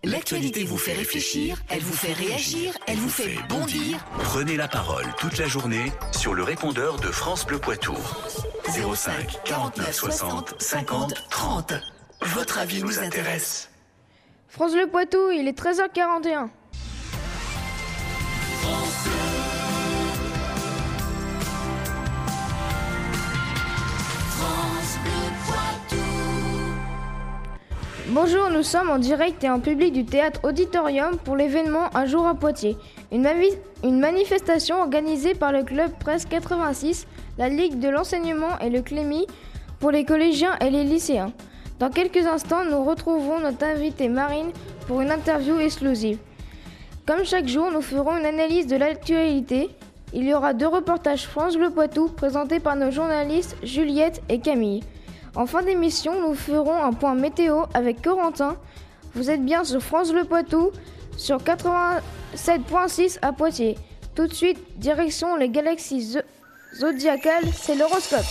L'actualité vous fait réfléchir, elle vous fait réagir, elle vous fait bondir. Prenez la parole toute la journée sur le répondeur de France Bleu Poitou. 05 49 60 50 30. Votre avis nous intéresse. France Bleu Poitou, il est 13h41. Bonjour, nous sommes en direct et en public du théâtre Auditorium pour l'événement Un jour à Poitiers. Une manifestation organisée par le club Presse 86, la Ligue de l'enseignement et le Clémy pour les collégiens et les lycéens. Dans quelques instants, nous retrouvons notre invitée Marine pour une interview exclusive. Comme chaque jour, nous ferons une analyse de l'actualité. Il y aura 2 reportages France Bleu Poitou présentés par nos journalistes Juliette et Camille. En fin d'émission, nous ferons un point météo avec Corentin. Vous êtes bien sur France Bleu Poitou, sur 87.6 à Poitiers. Tout de suite, direction les galaxies zodiacales, c'est l'horoscope.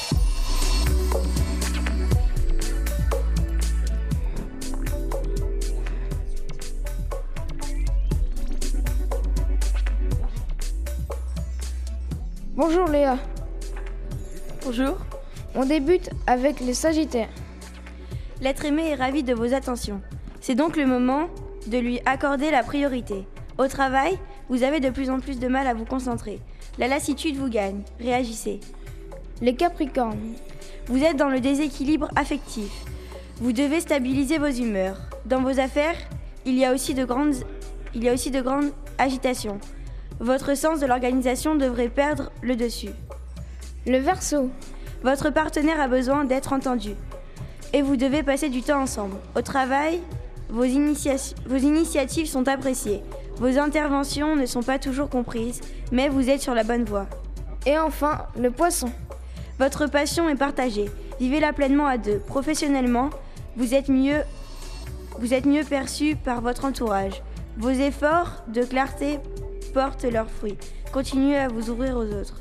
Bonjour Léa. Bonjour. On débute avec les Sagittaires. L'être aimé est ravi de vos attentions. C'est donc le moment de lui accorder la priorité. Au travail, vous avez de plus en plus de mal à vous concentrer. La lassitude vous gagne. Réagissez. Les Capricornes. Vous êtes dans le déséquilibre affectif. Vous devez stabiliser vos humeurs. Dans vos affaires, il y a aussi de grandes agitations. Votre sens de l'organisation devrait perdre le dessus. Le Verseau. Votre partenaire a besoin d'être entendu et vous devez passer du temps ensemble. Au travail, vos initiatives sont appréciées. Vos interventions ne sont pas toujours comprises, mais vous êtes sur la bonne voie. Et enfin, le Poisson. Votre passion est partagée. Vivez-la pleinement à 2. Professionnellement, vous êtes mieux perçu par votre entourage. Vos efforts de clarté portent leurs fruits. Continuez à vous ouvrir aux autres.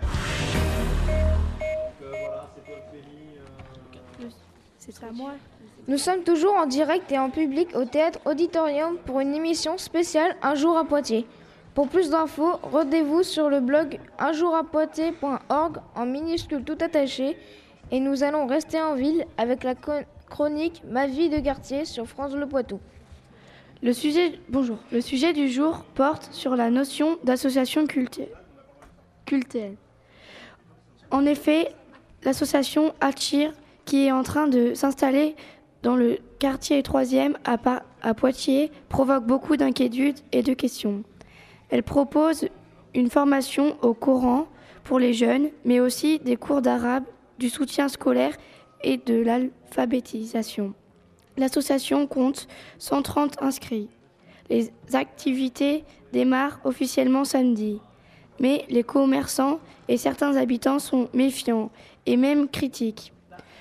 C'est à moi. Nous sommes toujours en direct et en public au théâtre Auditorium pour une émission spéciale Un jour à Poitiers. Pour plus d'infos, rendez-vous sur le blog unjourapoitiers.org en minuscule tout attaché et nous allons rester en ville avec la chronique Ma vie de quartier sur France Bleu Poitou. Le sujet du jour porte sur la notion d'association cultuelle. En effet, l'association Achir, qui est en train de s'installer dans le quartier 3e à Poitiers, provoque beaucoup d'inquiétudes et de questions. Elle propose une formation au Coran pour les jeunes, mais aussi des cours d'arabe, du soutien scolaire et de l'alphabétisation. L'association compte 130 inscrits. Les activités démarrent officiellement samedi, mais les commerçants et certains habitants sont méfiants et même critiques.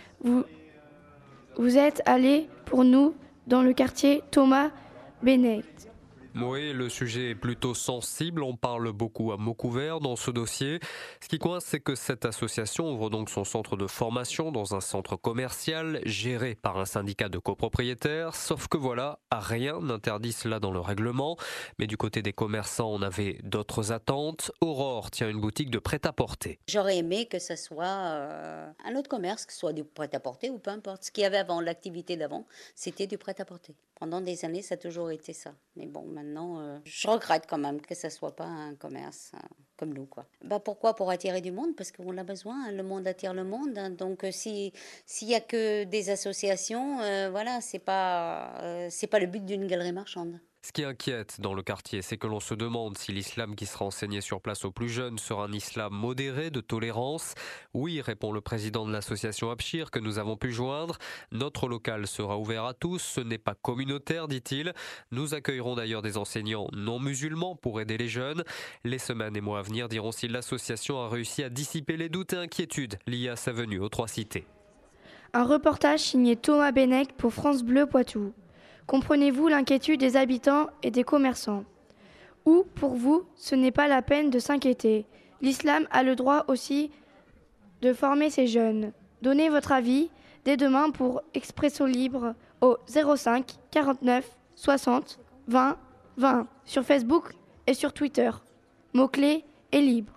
Vous êtes allé pour nous dans le quartier Thomas Bennett. Oui, le sujet est plutôt sensible, on parle beaucoup à mots couverts dans ce dossier. Ce qui coince, c'est que cette association ouvre donc son centre de formation dans un centre commercial géré par un syndicat de copropriétaires, sauf que voilà, rien n'interdit cela dans le règlement. Mais du côté des commerçants, on avait d'autres attentes. Aurore tient une boutique de prêt-à-porter. J'aurais aimé que ce soit un autre commerce, que ce soit du prêt-à-porter ou peu importe. Ce qu'il y avait avant, l'activité d'avant, c'était du prêt-à-porter. Pendant des années, ça a toujours été ça. Mais bon, maintenant, je regrette quand même que ça ne soit pas un commerce comme nous, quoi. Pourquoi ? Pour attirer du monde, parce qu'on a besoin. Hein, le monde attire le monde. Hein, donc, s'il n'y a que des associations, voilà, c'est pas le but d'une galerie marchande. Ce qui inquiète dans le quartier, c'est que l'on se demande si l'islam qui sera enseigné sur place aux plus jeunes sera un islam modéré, de tolérance. Oui, répond le président de l'association Achir que nous avons pu joindre. Notre local sera ouvert à tous, ce n'est pas communautaire, dit-il. Nous accueillerons d'ailleurs des enseignants non musulmans pour aider les jeunes. Les semaines et mois à venir diront si l'association a réussi à dissiper les doutes et inquiétudes liés à sa venue aux Trois Cités. Un reportage signé Thomas Bennett pour France Bleu Poitou. Comprenez-vous l'inquiétude des habitants et des commerçants ? Ou, pour vous, ce n'est pas la peine de s'inquiéter. L'islam a le droit aussi de former ses jeunes. Donnez votre avis dès demain pour Expresso Libre au 05 49 60 20 20 sur Facebook et sur Twitter. Mot-clé est libre.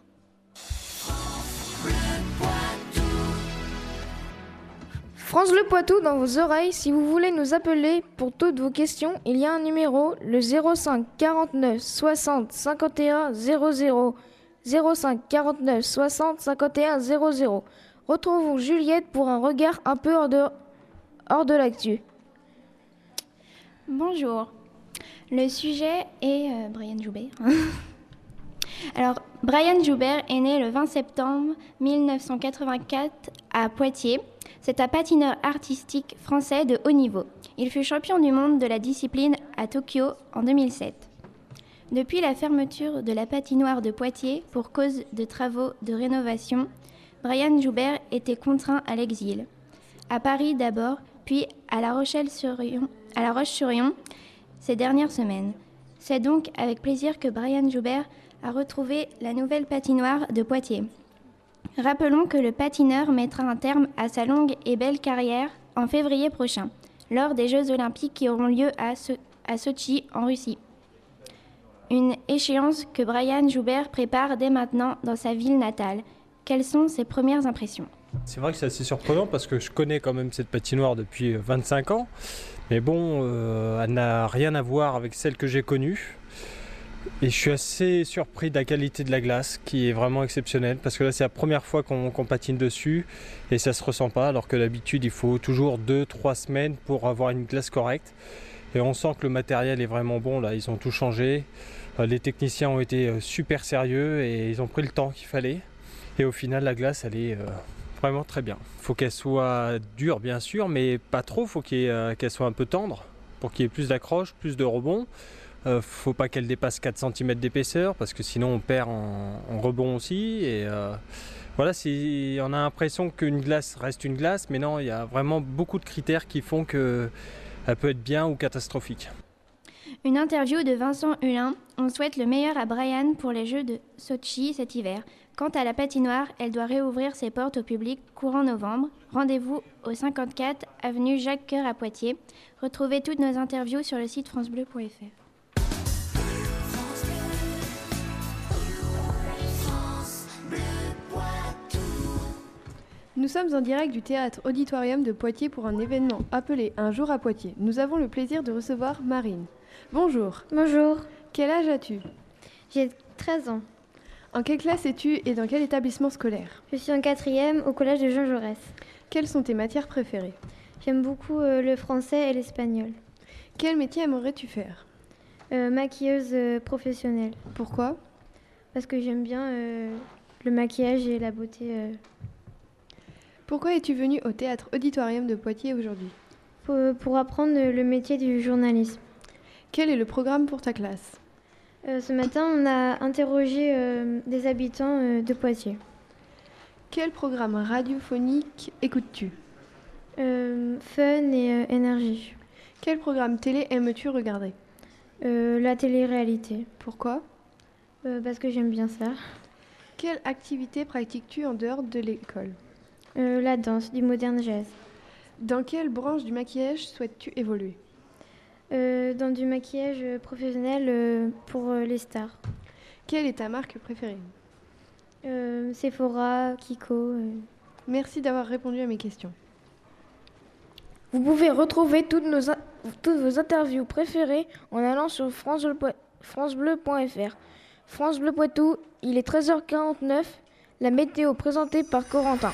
France Bleu Poitou dans vos oreilles. Si vous voulez nous appeler pour toutes vos questions, il y a un numéro, le 05 49 60 51 00. 05 49 60 51 00. Retrouvons Juliette pour un regard un peu hors de l'actu. Bonjour. Le sujet est Brian Joubert. Alors, Brian Joubert est né le 20 septembre 1984 à Poitiers. C'est un patineur artistique français de haut niveau. Il fut champion du monde de la discipline à Tokyo en 2007. Depuis la fermeture de la patinoire de Poitiers pour cause de travaux de rénovation, Brian Joubert était contraint à l'exil. À Paris d'abord, puis à La Roche-sur-Yon ces dernières semaines. C'est donc avec plaisir que Brian Joubert a retrouvé la nouvelle patinoire de Poitiers. Rappelons que le patineur mettra un terme à sa longue et belle carrière en février prochain, lors des Jeux Olympiques qui auront lieu à Sotchi, en Russie. Une échéance que Brian Joubert prépare dès maintenant dans sa ville natale. Quelles sont ses premières impressions ? C'est vrai que c'est assez surprenant parce que je connais quand même cette patinoire depuis 25 ans. Mais bon, elle n'a rien à voir avec celle que j'ai connue. Et je suis assez surpris de la qualité de la glace qui est vraiment exceptionnelle parce que là c'est la première fois qu'on patine dessus et ça se ressent pas alors que d'habitude il faut toujours 2-3 semaines pour avoir une glace correcte. Et on sent que le matériel est vraiment bon, là ils ont tout changé. Les techniciens ont été super sérieux et ils ont pris le temps qu'il fallait. Et au final la glace elle est vraiment très bien. Il faut qu'elle soit dure bien sûr mais pas trop, il faut qu'elle soit un peu tendre pour qu'il y ait plus d'accroche, plus de rebond. Faut pas qu'elle dépasse 4 cm d'épaisseur parce que sinon on perd en rebond aussi. Et voilà, on a l'impression qu'une glace reste une glace, mais non, il y a vraiment beaucoup de critères qui font qu'elle peut être bien ou catastrophique. Une interview de Vincent Hulin. On souhaite le meilleur à Brian pour les Jeux de Sotchi cet hiver. Quant à la patinoire, elle doit réouvrir ses portes au public courant novembre. Rendez-vous au 54 avenue Jacques Coeur à Poitiers. Retrouvez toutes nos interviews sur le site francebleu.fr. Nous sommes en direct du théâtre Auditorium de Poitiers pour un événement appelé Un jour à Poitiers. Nous avons le plaisir de recevoir Marine. Bonjour. Bonjour. Quel âge as-tu ? J'ai 13 ans. En quelle classe es-tu et dans quel établissement scolaire ? Je suis en 4e au collège de Jean Jaurès. Quelles sont tes matières préférées ? J'aime beaucoup le français et l'espagnol. Quel métier aimerais-tu faire ? Maquilleuse professionnelle. Pourquoi ? Parce que j'aime bien le maquillage et la beauté. Pourquoi es-tu venue au théâtre Auditorium de Poitiers aujourd'hui ? Pour apprendre le métier du journalisme. Quel est le programme pour ta classe ? Ce matin, on a interrogé des habitants de Poitiers. Quel programme radiophonique écoutes-tu ? Fun et énergie. Quel programme télé aimes-tu regarder ? La télé-réalité. Pourquoi ? Parce que j'aime bien ça. Quelle activité pratiques-tu en dehors de l'école ? La danse, du modern jazz. Dans quelle branche du maquillage souhaites-tu évoluer ? Dans du maquillage professionnel pour les stars. Quelle est ta marque préférée ? Sephora, Kiko. Merci d'avoir répondu à mes questions. Vous pouvez retrouver toutes vos interviews préférées en allant sur francebleu.fr. France Bleu Poitou, il est 13h49, la météo présentée par Corentin.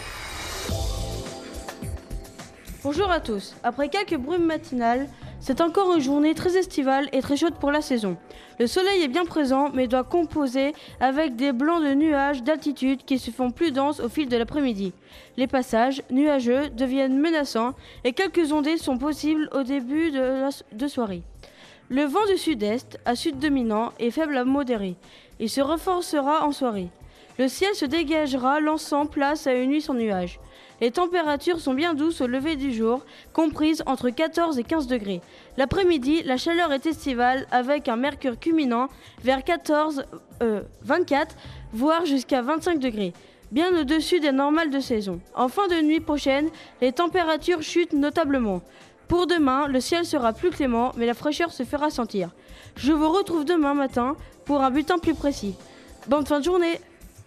Bonjour à tous. Après quelques brumes matinales, c'est encore une journée très estivale et très chaude pour la saison. Le soleil est bien présent mais doit composer avec des blancs de nuages d'altitude qui se font plus denses au fil de l'après-midi. Les passages nuageux deviennent menaçants et quelques ondées sont possibles au début de soirée. Le vent du sud-est à sud dominant est faible à modéré. Il se renforcera en soirée. Le ciel se dégagera, laissant place à une nuit sans nuages. Les températures sont bien douces au lever du jour, comprises entre 14 et 15 degrés. L'après-midi, la chaleur est estivale avec un mercure culminant vers 24, voire jusqu'à 25 degrés, bien au-dessus des normales de saison. En fin de nuit prochaine, les températures chutent notablement. Pour demain, le ciel sera plus clément, mais la fraîcheur se fera sentir. Je vous retrouve demain matin pour un bulletin plus précis. Bonne fin de journée.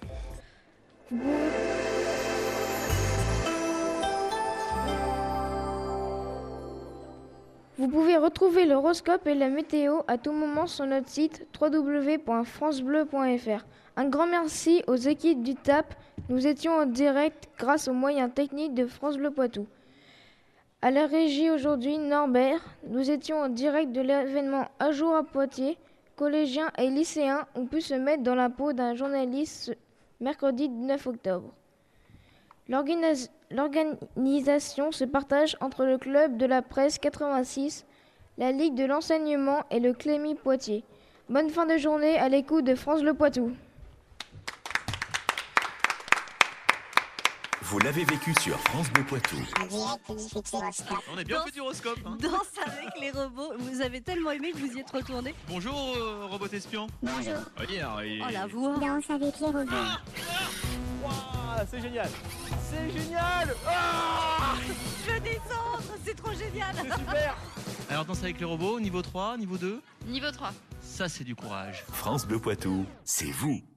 Vous pouvez retrouver l'horoscope et la météo à tout moment sur notre site www.francebleu.fr. Un grand merci aux équipes du TAP. Nous étions en direct grâce aux moyens techniques de France Bleu Poitou. À la régie aujourd'hui, Norbert. Nous étions en direct de l'événement Un jour à Poitiers. Collégiens et lycéens ont pu se mettre dans la peau d'un journaliste ce mercredi 9 octobre. L'organisation se partage entre le club de la presse 86, la Ligue de l'enseignement et le Clémy Poitiers. Bonne fin de journée à l'écoute de France Le Poitou. Vous l'avez vécu sur France Bleu Poitou. On est bien fait du horoscope. Hein. Danse avec les robots. Vous avez tellement aimé que vous y êtes retourné. Bonjour, robot espion. Bonjour. Oh la voix. Danse avec les robots. Wow, c'est génial. C'est génial. Ah Je descends, c'est trop génial. C'est super. Alors danse avec les robots, niveau 3, niveau 2 Niveau 3. Ça c'est du courage. France Bleu Poitou, c'est vous.